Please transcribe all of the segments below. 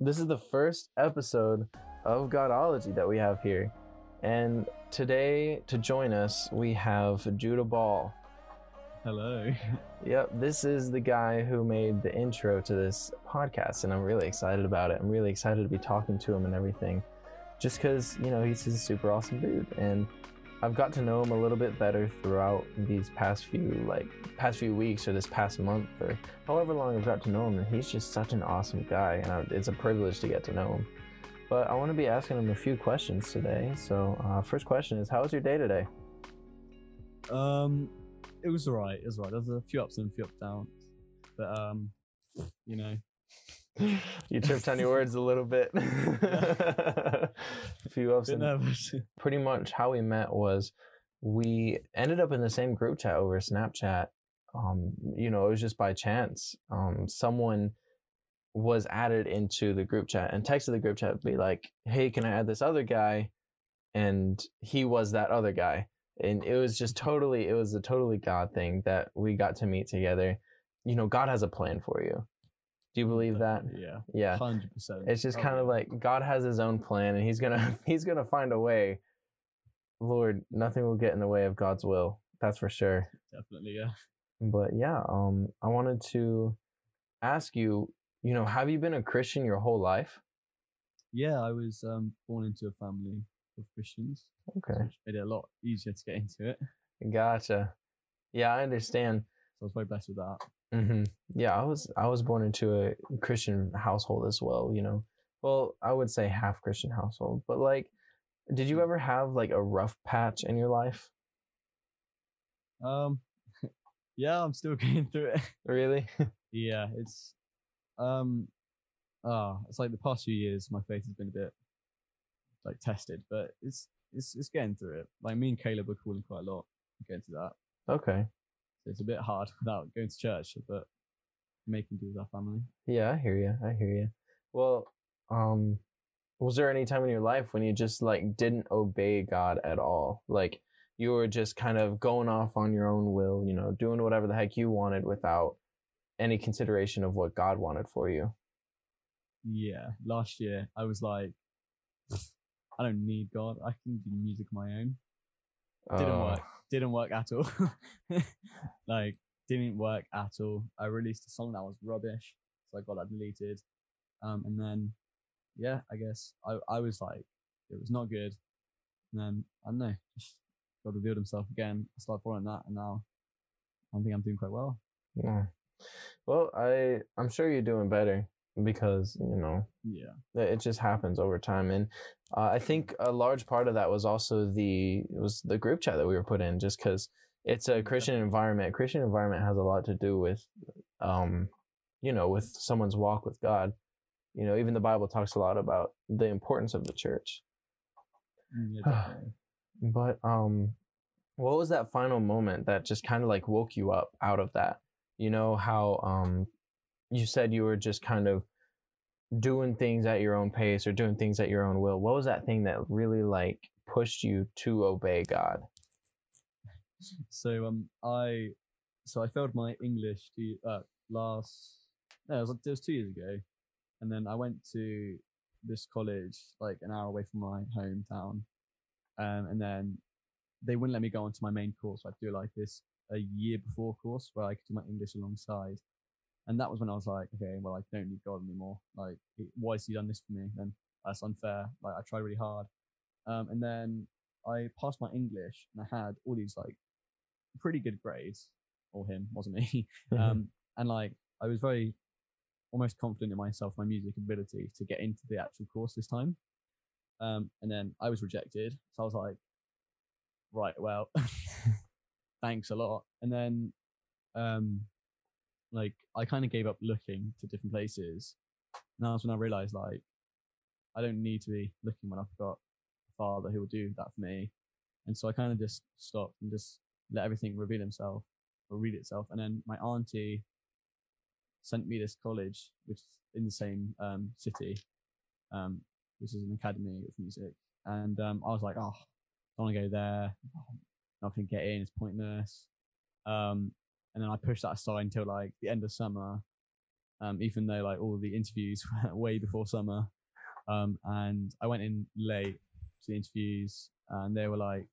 This is the first episode of Godology that we have here. And today, to join us, we have Judah Ball. Hello. Yep, this is the guy who made the intro to this podcast, and I'm really excited about it. I'm really excited to be talking to him and everything. Just because, he's a super awesome dude. And I've got to know him a little bit better throughout these past few weeks or this past month or however long I've got to know him, and he's just such an awesome guy, and it's a privilege to get to know him. But I want to be asking him a few questions today. So first question is, how was your day today? It was alright. There's a few ups and a few downs, but You tripped on your words a little bit. A few ups and nervous. Pretty much how we met was we ended up in the same group chat over Snapchat. It was just by chance. Someone was added into the group chat and texted the group chat, be like, hey, can I add this other guy? And he was that other guy. And it was a totally God thing that we got to meet together. God has a plan for you. Do you believe that? Yeah. 100%. It's just kind of like God has his own plan, and he's gonna find a way. Lord, nothing will get in the way of God's will. That's for sure. Definitely, yeah. But yeah, I wanted to ask you, have you been a Christian your whole life? Yeah, I was born into a family of Christians. Okay. Which made it a lot easier to get into it. Gotcha. Yeah, I understand. So I was very blessed with that. Mm-hmm. Yeah, I was born into a Christian household as well. Well, I would say half Christian household. But did you ever have a rough patch in your life? Yeah, I'm still going through it. Really? Yeah, it's it's like the past few years my faith has been a bit tested, but it's getting through it. Me and Caleb are calling quite a lot. Get into that. Okay. So it's a bit hard without going to church, but making do with our family. Yeah, I hear you. Well, was there any time in your life when you just didn't obey God at all? You were just kind of going off on your own will, doing whatever the heck you wanted without any consideration of what God wanted for you. Yeah, last year I was like, I don't need God. I can do music on my own. Didn't work at all. Didn't work at all. I released a song that was rubbish, so I got that deleted. And then, yeah, I guess I was it was not good. And then, I don't know, just God revealed himself again. I started following that, and now I think I'm doing quite well. Yeah. Well, I'm sure you're doing better because, it just happens over time. And I think a large part of that was also the group chat that we were put in, just because it's a Christian environment. Christian environment has a lot to do with, with someone's walk with God. Even the Bible talks a lot about the importance of the church. Yeah, but what was that final moment that just kind of woke you up out of that? How you said you were just kind of doing things at your own pace or doing things at your own will. What was that thing that really pushed you to obey God? So I failed my English it was 2 years ago, and then I went to this college an hour away from my hometown, and then they wouldn't let me go onto my main course. I'd do this a year before course where I could do my English alongside. And that was when I was like, okay, well, I don't need God anymore. Why has he done this for me? And that's unfair. I tried really hard. And then I passed my English, and I had all these pretty good grades. Or him, wasn't me. And I was very almost confident in myself, my music ability to get into the actual course this time. And then I was rejected. So I was like, right, well, thanks a lot. And then I kind of gave up looking to different places. And that's when I realized I don't need to be looking when I've got a father who will do that for me. And so I kind of just stopped and just let everything reveal itself. And then my auntie sent me this college, which is in the same city, which is an academy of music. And I was like, oh, I want to go there. I'm not going to get in. It's pointless. And then I pushed that aside until the end of summer. even though like all the interviews were way before summer. And I went in late to the interviews, and they were like,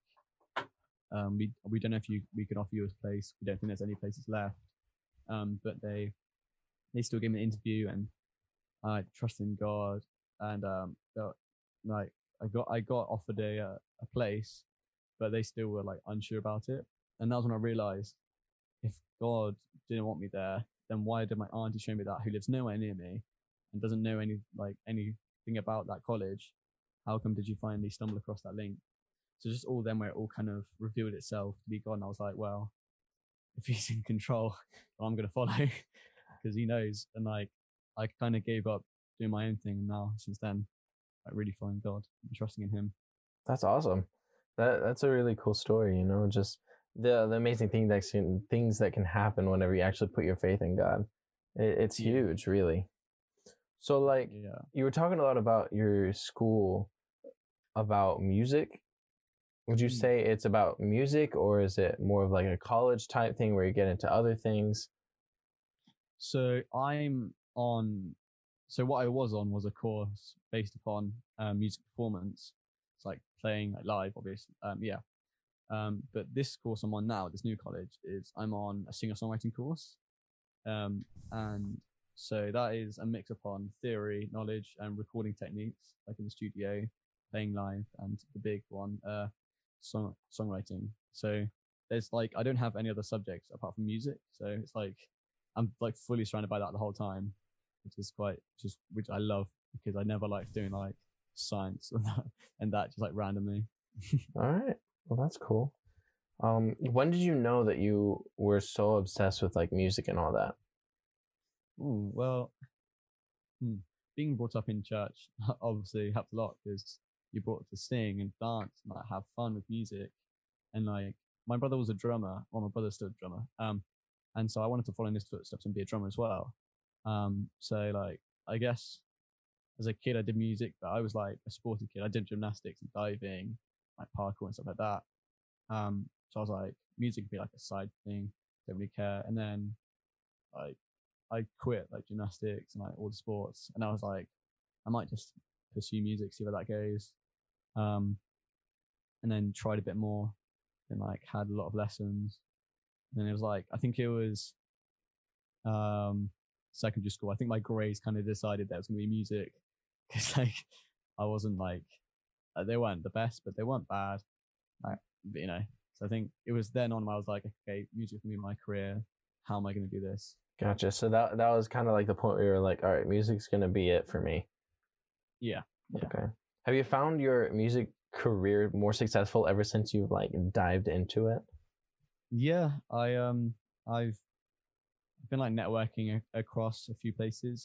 we don't know if we can offer you a place. We don't think there's any places left. But they still gave me an interview, and I trusted in God, and like I got offered a place, but they still were like unsure about it. And that was when I realized, if God didn't want me there, then why did my auntie show me that, who lives nowhere near me and doesn't know anything about that college? How come did you finally stumble across that link? So just all then where it all kind of revealed itself to be God, and I was like, well, if he's in control, I'm gonna follow because he knows. And like I kind of gave up doing my own thing, and now since then, I really following God and trusting in Him. That's awesome. That's a really cool story. You know, just the amazing things that can happen whenever you actually put your faith in God. It's huge, really. So like you were talking a lot about your school, about music. Would you say it's about music, or is it more of like a college type thing where you get into other things? So what I was on was a course based upon music performance. It's like playing like live, obviously. But this course I'm on now at this new college I'm on a singer-songwriting course. And so that is a mix upon theory, knowledge, and recording techniques, like in the studio, playing live, and the big one, songwriting. So there's like, I don't have any other subjects apart from music. So it's like, I'm like fully surrounded by that the whole time, which I love, because I never liked doing like science and that just like randomly. All right. Well, that's cool. When did you know that you were so obsessed with like music and all that? Ooh, well, being brought up in church obviously helped a lot, because you're brought to sing and dance and like have fun with music. And like my brother was a drummer, or my brother's still a drummer. And so I wanted to follow in his footsteps and be a drummer as well. So like I guess as a kid I did music, but I was like a sporty kid. I did gymnastics and diving, like parkour and stuff like that. So I was like, music could be like a side thing, don't really care. And then like I quit like gymnastics and like all the sports, and I was like, I might just pursue music, see where that goes. And then tried a bit more, and like had a lot of lessons. And then it was like, I think it was secondary school. I think my grades kind of decided that it was gonna be music, because like I wasn't like, they weren't the best, but they weren't bad. Like, you know, so I think it was then on I was like, okay, music can be my career. How am I going to do this? Gotcha. So that was kind of like the point where you were like, all right, music's going to be it for me. Yeah. Okay. Have you found your music career more successful ever since you've like dived into it? Yeah, I've been like networking across a few places.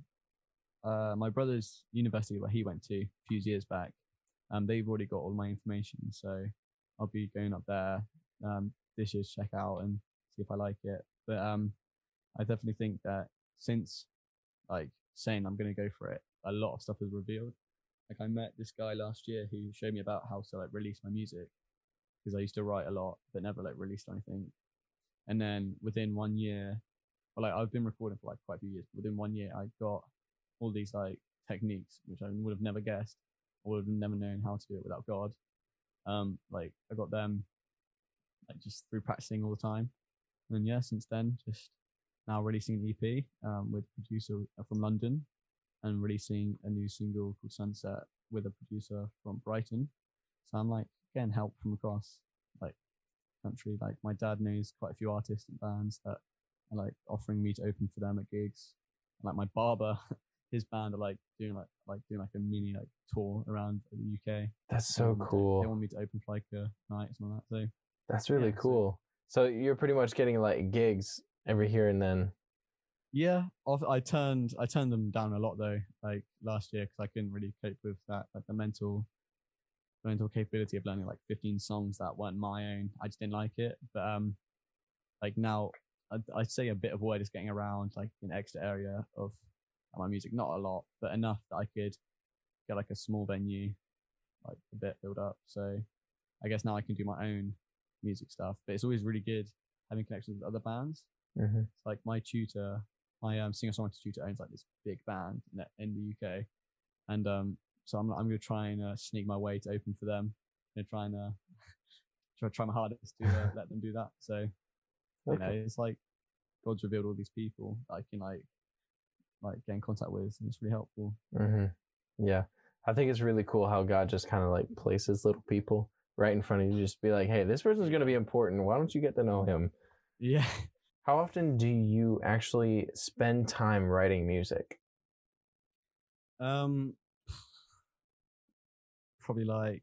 My brother's university, where he went to a few years back, they've already got all my information, so I'll be going up there this year to check out and see if I like it. But I definitely think that since like saying I'm going to go for it, a lot of stuff is revealed. Like I met this guy last year who showed me about how to like release my music, because I used to write a lot but never like released anything. And then within 1 year, well, like I've been recording for like quite a few years. Within 1 year, I got all these like techniques which I would have never guessed, or would have never known how to do it without God. Like I got them like just through practicing all the time. And then, yeah, since then, just now releasing an EP with a producer from London, and releasing a new single called Sunset with a producer from Brighton. So I'm like getting help from across like country. Like my dad knows quite a few artists and bands that are like offering me to open for them at gigs. And, like my barber, his band are like doing a mini like tour around the UK. That's so cool. They want me to open for like a night and all that. So that's really cool. So you're pretty much getting like gigs every here and then. Yeah, I turned them down a lot though, like last year, because I couldn't really cope with that, like the mental capability of learning like 15 songs that weren't my own. I just didn't like it. But like now, I'd say a bit of word is getting around, like an extra area of my music, not a lot, but enough that I could get like a small venue, like a bit build up. So I guess now I can do my own music stuff. But it's always really good having connections with other bands. Mm-hmm. Like my tutor, my singer-songwriter tutor owns like this big band in the UK, and so I'm going to try and sneak my way to open for them, and try and try my hardest to let them do that. So you know, it's like God's revealed all these people that I can like get in contact with, and it's really helpful. Yeah, I think it's really cool how God just kind of like places little people right in front of you, just be like, hey, this person's going to be important. Why don't you get to know him? Yeah. How often do you actually spend time writing music? Probably like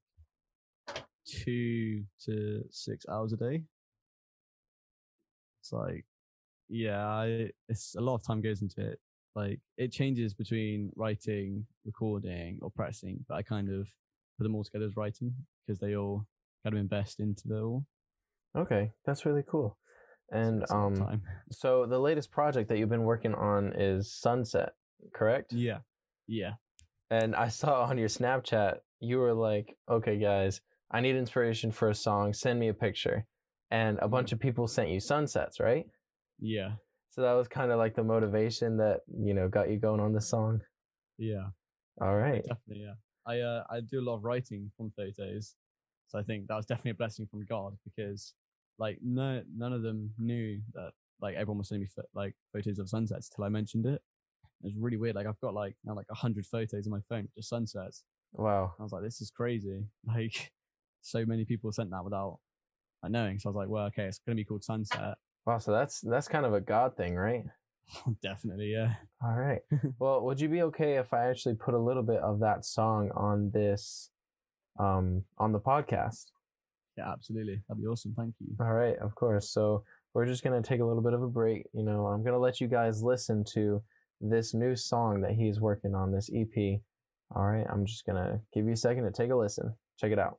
2 to 6 hours a day. It's like, yeah, it's a lot of time goes into it. Like it changes between writing, recording, or pressing, but I kind of put them all together as writing because they all kind of invest into it all. Okay, that's really cool. And time. So the latest project that you've been working on is Sunset, correct? Yeah. And I saw on your Snapchat you were like, okay guys, I need inspiration for a song, send me a picture. And a bunch of people sent you sunsets, right? Yeah. So that was kind of like the motivation that, you know, got you going on this song. Yeah. All right. Definitely, yeah. I do a lot of writing from photos, so I think that was definitely a blessing from God, because like none of them knew that like everyone was sending me like photos of sunsets till I mentioned it. It was really weird. Like I've got like now like 100 photos on my phone, just sunsets. Wow. I was like, this is crazy. Like so many people sent that without knowing. So I was like, well, okay, it's gonna be called Sunset. Wow, so that's kind of a God thing, right? Definitely, yeah. All right. Well, would you be okay if I actually put a little bit of that song on this, on the podcast? Yeah, absolutely. That'd be awesome. Thank you. All right, of course. So we're just gonna take a little bit of a break. You know, I'm gonna let you guys listen to this new song that he's working on, this EP. All right, I'm just gonna give you a second to take a listen. Check it out.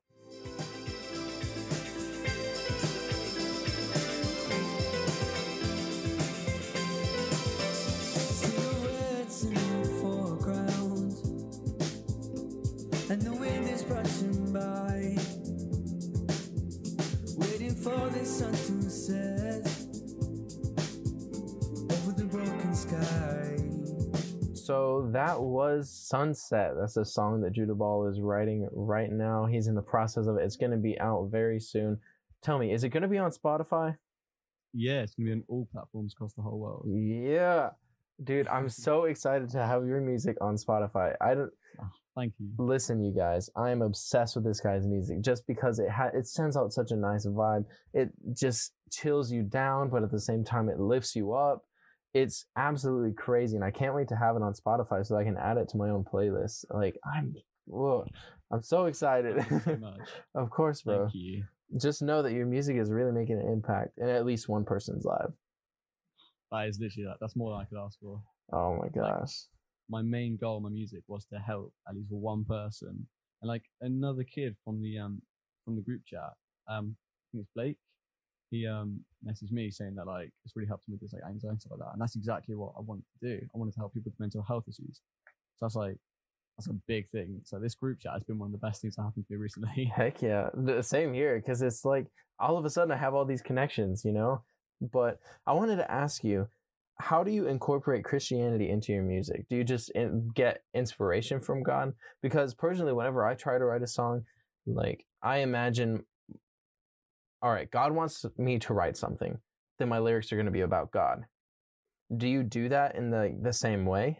And the wind is brushing by, waiting for the sun to set over the broken sky. So that was Sunset. That's a song that Judah Ball is writing right now. He's in the process of it. It's going to be out very soon. Tell me, is it going to be on Spotify? Yeah, it's going to be on all platforms across the whole world. Yeah. Dude, I'm so excited to have your music on Spotify. Thank you. Listen, you guys, I am obsessed with this guy's music just because it sends out such a nice vibe. It just chills you down, but at the same time, it lifts you up. It's absolutely crazy, and I can't wait to have it on Spotify so I can add it to my own playlist. Like, I'm so excited. Thank you so much. Of course, bro. Thank you. Just know that your music is really making an impact in at least one person's life. That is literally that. That's more than I could ask for. Oh my gosh. Like, my main goal in my music was to help at least one person, and like another kid from the group chat. I think it's Blake. He messaged me saying that like it's really helped him with this like anxiety and stuff like that, and that's exactly what I wanted to do. I wanted to help people with mental health issues. So that's a big thing. So this group chat has been one of the best things that happened to me recently. Heck yeah, the same here, because it's like all of a sudden I have all these connections, you know. But I wanted to ask you, how do you incorporate Christianity into your music? Do you just get inspiration from God? Because personally, whenever I try to write a song, like I imagine, all right, God wants me to write something, then my lyrics are going to be about God. Do you do that in the same way?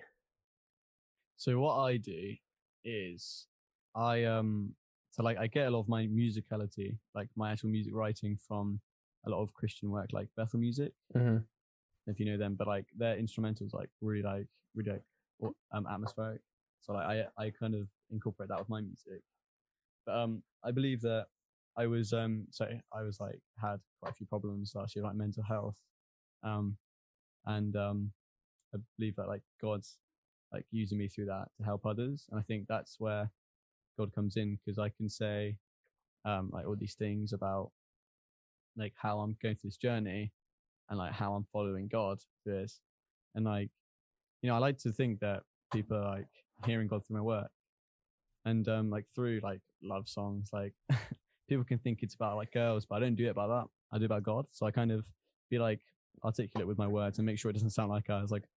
So what I do is I get a lot of my musicality, like my actual music writing, from a lot of Christian work like Bethel Music. Mm-hmm. If you know them, but like their instrumentals like really atmospheric. So like I kind of incorporate that with my music. But I believe that I was had quite a few problems last year, like mental health. And I believe that like God's like using me through that to help others. And I think that's where God comes in, because I can say like all these things about like how I'm going through this journey, and like how I'm following God through this. And like, you know, I like to think that people are like hearing God through my work. And like through like love songs, like people can think it's about like girls, but I don't do it about that. I do it about God. So I kind of be like articulate with my words and make sure it doesn't sound like I was like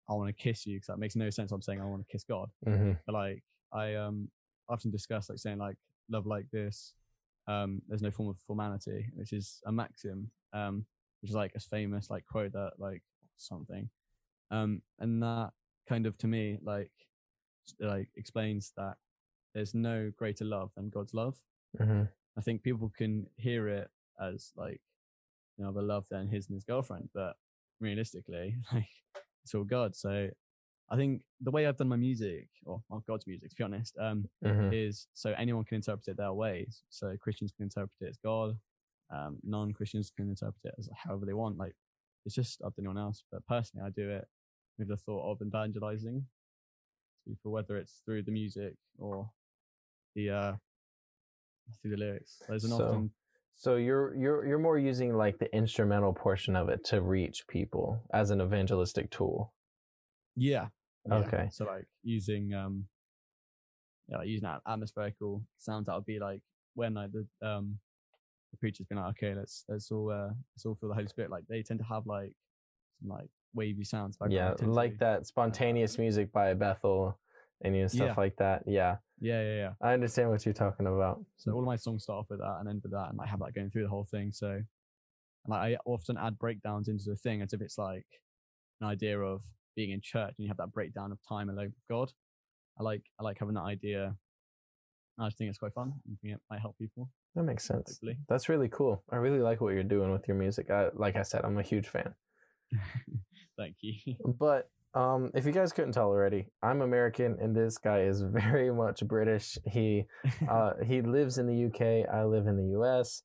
I want to kiss you, because that makes no sense. I'm saying I want to kiss God. Mm-hmm. But like I often discuss like saying like love like this. There's no form of formality, which is a maxim, which is like a famous like quote that like something, and that kind of to me like explains that there's no greater love than God's love. Mm-hmm. I think people can hear it as like, you know, the love than his and his girlfriend, but realistically, like it's all God. So I think the way I've done my music, or God's music, to be honest, Mm-hmm. is so anyone can interpret it their ways. So Christians can interpret it as God, non-Christians can interpret it as however they want. Like it's just up to anyone else. But personally, I do it with the thought of evangelizing to people, whether it's through the music or the through the lyrics. There's an often So you're more using like the instrumental portion of it to reach people as an evangelistic tool. yeah. Okay. So like using like using atmospherical sounds, that would be like when like the preacher's been like, okay, let's all feel the Holy Spirit. Like they tend to have like some like wavy sounds. Yeah, like that spontaneous music by Bethel and stuff like that. Yeah. Yeah. I understand what you're talking about. So all of my songs start off with that and end with that, and I have that going through the whole thing. So, and like I often add breakdowns into the thing as if it's like an idea of being in church and you have that breakdown of time alone with God. I like having that idea. I just think it's quite fun. I think it might help people. That makes sense. Hopefully. That's really cool. I really like what you're doing with your music. Like I said, I'm a huge fan. Thank you. But if you guys couldn't tell already, I'm American and this guy is very much British. He lives in the UK. I live in the US.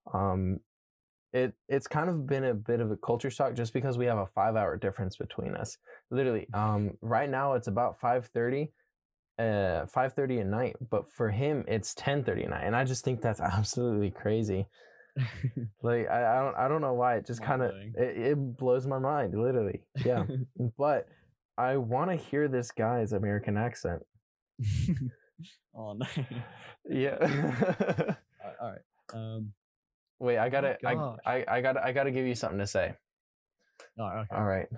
It's kind of been a bit of a culture shock just because we have a 5-hour difference between us. Literally, right now it's about 5:30 at night, but for him it's 10:30 at night, and I just think that's absolutely crazy. Like I don't know why, it just kind of it blows my mind, literally. Yeah. But I want to hear this guy's American accent. Oh no. Yeah. All right. Wait, I gotta gosh. I gotta give you something to say. Okay. All right.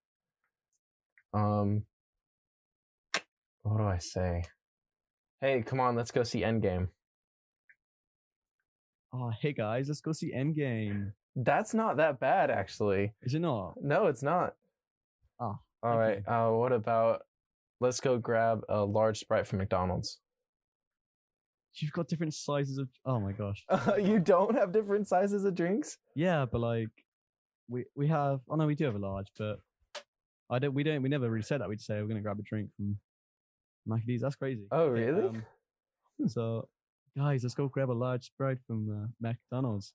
What do I say? Hey, come on, let's go see Endgame. Oh, hey guys, let's go see Endgame. That's not that bad, actually. Is it not? No, it's not. Oh. All right. What about let's go grab a large Sprite from McDonald's? You've got different sizes of. Oh my gosh. You don't have different sizes of drinks? Yeah, but like, we have. Oh no, we do have a large, but we never really said that. We'd say we're gonna grab a drink from Mackie D's. That's crazy. Oh really? So, guys, let's go grab a large Sprite from McDonald's.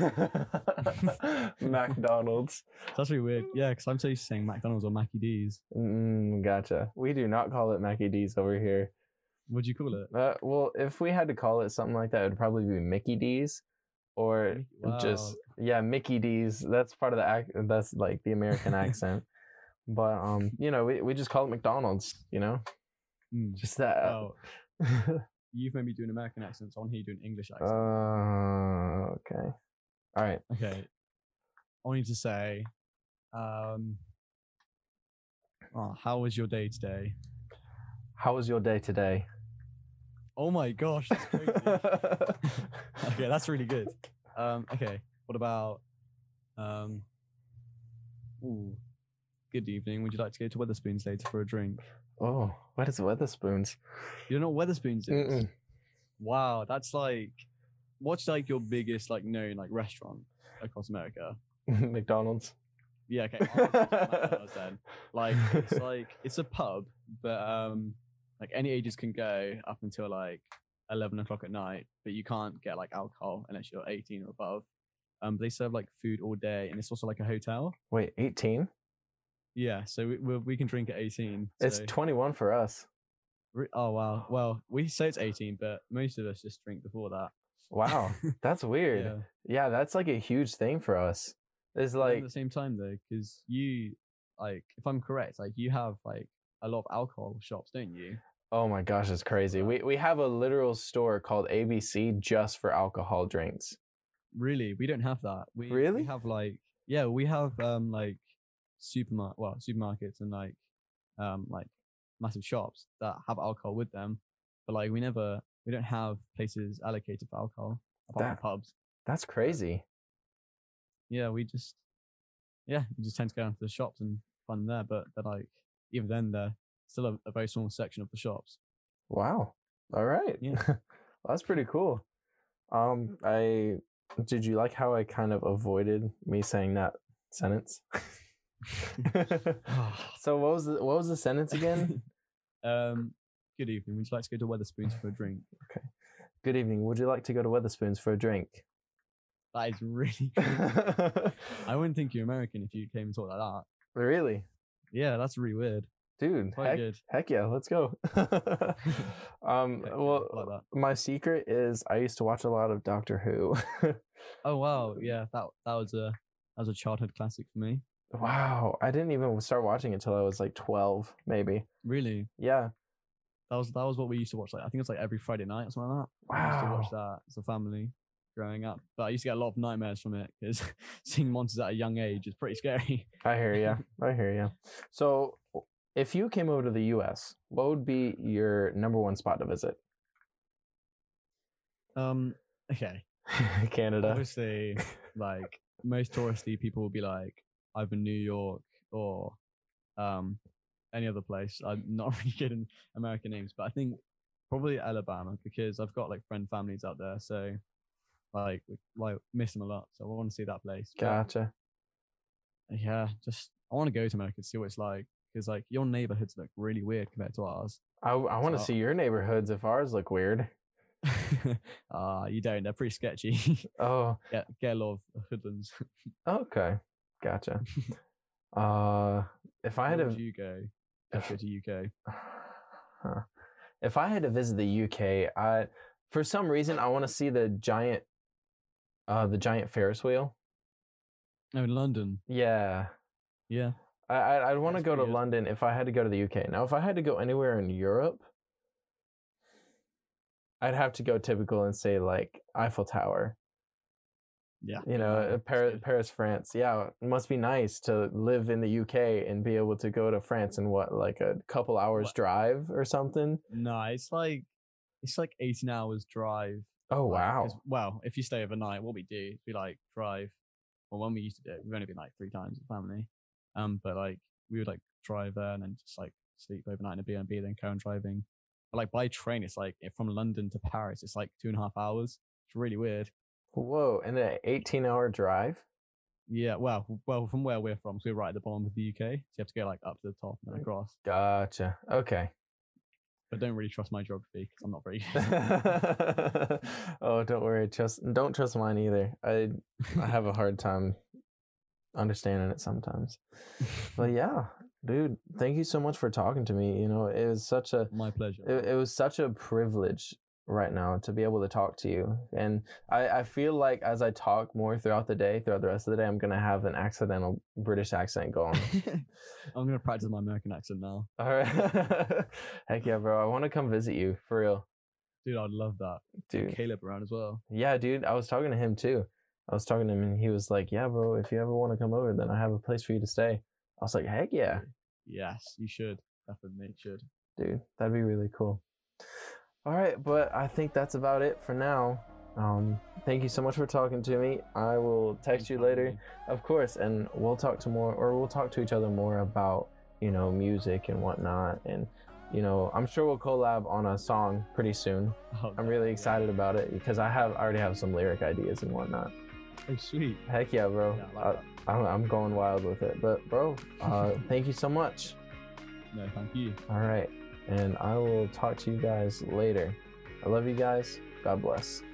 McDonald's. That's really weird. Yeah, because I'm so used to saying McDonald's or Mackie D's. Gotcha. We do not call it Mackie D's over here. What'd you call it? Well, if we had to call it something like that, it would probably be Mickey D's, or just Mickey D's. That's part of the that's like the American accent. But we just call it McDonald's. Just that. Oh. You've made me do an American accent, so I want to hear you do an English accent. Okay. All right. Okay. I want you to say, how was your day today? How was your day today? Oh my gosh, that's crazy. Okay, that's really good. Okay, what about, good evening. Would you like to go to Weatherspoons later for a drink? Oh, what is Weatherspoons? You don't know what Weatherspoons is? Mm-mm. Wow, that's like, what's like your biggest like known like restaurant across America? McDonald's. Yeah, okay. McDonald's then. Like it's a pub, but like any ages can go up until like 11 o'clock at night, but you can't get like alcohol unless you're 18 or above. They serve like food all day, and it's also like a hotel. Wait, 18? Yeah, so we can drink at 18. It's so. 21 for us. Oh wow. Well, we say it's 18, but most of us just drink before that. Wow, that's weird. Yeah, that's like a huge thing for us. It's like at the same time though, because you, like, if I'm correct, like you have like a lot of alcohol shops, don't you? Oh my gosh, it's crazy. We have a literal store called ABC just for alcohol drinks. Really? We don't have that. Really? We have like, yeah, we have like supermarkets and like like massive shops that have alcohol with them, but like we don't have places allocated for alcohol apart from pubs. That's crazy. Yeah, we just tend to go into the shops and find them there, but they're like, even then they're still a very small section of the shops. Wow. All right. Yeah. Well, that's pretty cool. Did you like how I kind of avoided me saying that sentence? So what was the sentence again? Good evening. Would you like to go to Weatherspoons for a drink? Okay. Good evening. Would you like to go to Weatherspoons for a drink? That is really I wouldn't think you're American if you came and talked like that. Really? Yeah, that's really weird. Dude, Quite good. Heck yeah, let's go. Well, like that. my secret is I used to watch a lot of Doctor Who. Oh wow, yeah, that was a childhood classic for me. Wow, I didn't even start watching it till I was like 12, maybe. Really? Yeah. That was what we used to watch. Like I think it was like every Friday night or something like that. We used to watch that as a family growing up. But I used to get a lot of nightmares from it because seeing monsters at a young age is pretty scary. I hear you. I hear you. So, if you came over to the U.S., what would be your number one spot to visit? Okay. Canada. Obviously, like most touristy people will be like either New York or any other place. I'm not really good in American names, but I think probably Alabama because I've got like friend families out there, so like miss them a lot. So I want to see that place. Gotcha. But, yeah, just I want to go to America to see what it's like because like your neighborhoods look really weird compared to ours. I want to see your neighborhoods if ours look weird. You don't. They're pretty sketchy. Oh. Get a lot of hoodlums. Okay. Gotcha. If I had Where would you go? Let's go to UK. If I had to visit the UK, for some reason I want to see the giant Ferris wheel. Oh, in London. Yeah. Yeah. I'd want to That's go to pretty good. London if I had to go to the UK. Now, if I had to go anywhere in Europe, I'd have to go typical and say like Eiffel Tower. Yeah. You know, Paris, France. Yeah, it must be nice to live in the UK and be able to go to France in like a couple hours drive or something. No, it's like 18 hours drive. Oh, Like, wow. 'cause- well, if you stay overnight, what we do is we like drive. Well, when we used to do it, we've only been like 3 times as a family. But like we would like drive there and then just like sleep overnight in a B&B, then carry on driving. But like by train, it's like from London to Paris, it's like 2.5 hours. It's really weird. Whoa, and an 18-hour drive? Yeah, well, from where we're from, so we're right at the bottom of the UK, so you have to go like up to the top and then across. Gotcha. Okay. But don't really trust my geography because I'm not very good. Oh, don't worry. Don't trust mine either. I have a hard time understanding it sometimes. But yeah, dude, thank you so much for talking to me. You know, it was My pleasure. it was such a privilege right now to be able to talk to you. And I feel like as I talk more throughout the rest of the day, I'm going to have an accidental British accent going. I'm going to practice my American accent now. All right. Heck yeah, bro. I want to come visit you for real. Dude, I'd love that. Dude. Caleb around as well. Yeah, dude. I was talking to him too. I was talking to him and he was like, yeah, bro, if you ever want to come over, then I have a place for you to stay. I was like, heck yeah. Yes, you should. Definitely should. Dude, that'd be really cool. All right, but I think that's about it for now. Thank you so much for talking to me. I will text you later, of course, and we'll talk to each other more about, you know, music and whatnot. And, you know, I'm sure we'll collab on a song pretty soon. Oh, I'm really excited about it because I already have some lyric ideas and whatnot. Oh, sweet. Heck yeah, bro. Yeah, I like that. I'm going wild with it. But, bro, thank you so much. No, thank you. All right. And I will talk to you guys later. I love you guys. God bless.